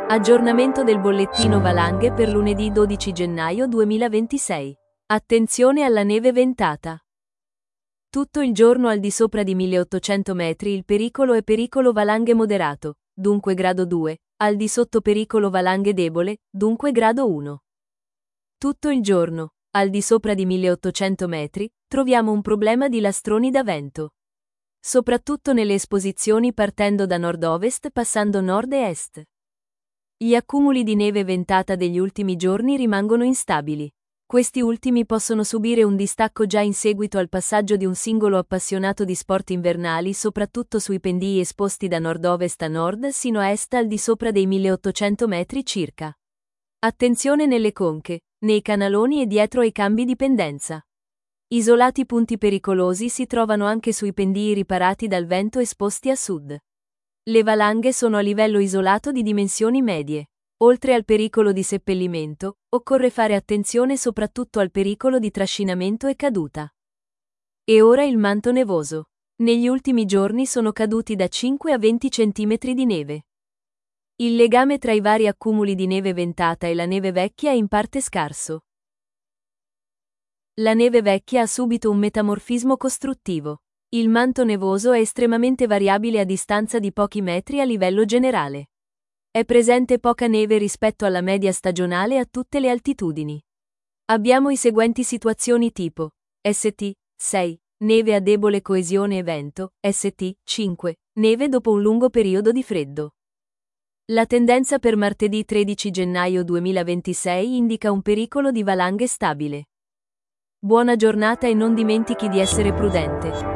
Aggiornamento del bollettino valanghe per lunedì 12 gennaio 2026. Attenzione alla neve ventata. Tutto il giorno al di sopra di 1800 metri il pericolo è pericolo valanghe moderato, dunque grado 2, al di sotto pericolo valanghe debole, dunque grado 1. Tutto il giorno, al di sopra di 1800 metri, troviamo un problema di lastroni da vento. Soprattutto nelle esposizioni partendo da nord-ovest passando nord e est. Gli accumuli di neve ventata degli ultimi giorni rimangono instabili. Questi ultimi possono subire un distacco già in seguito al passaggio di un singolo appassionato di sport invernali soprattutto sui pendii esposti da nord-ovest a nord sino a est al di sopra dei 1800 metri circa. Attenzione nelle conche, nei canaloni e dietro ai cambi di pendenza. Isolati punti pericolosi si trovano anche sui pendii riparati dal vento esposti a sud. Le valanghe sono a livello isolato di dimensioni medie. Oltre al pericolo di seppellimento, occorre fare attenzione soprattutto al pericolo di trascinamento e caduta. E ora il manto nevoso. Negli ultimi giorni sono caduti da 5 a 20 cm di neve. Il legame tra i vari accumuli di neve ventata e la neve vecchia è in parte scarso. La neve vecchia ha subito un metamorfismo costruttivo. Il manto nevoso è estremamente variabile a distanza di pochi metri a livello generale. È presente poca neve rispetto alla media stagionale a tutte le altitudini. Abbiamo i seguenti situazioni tipo: St. 6. Neve a debole coesione e vento, St. 5. Neve dopo un lungo periodo di freddo. La tendenza per martedì 13 gennaio 2026 indica un pericolo di valanghe stabile. Buona giornata e non dimentichi di essere prudente.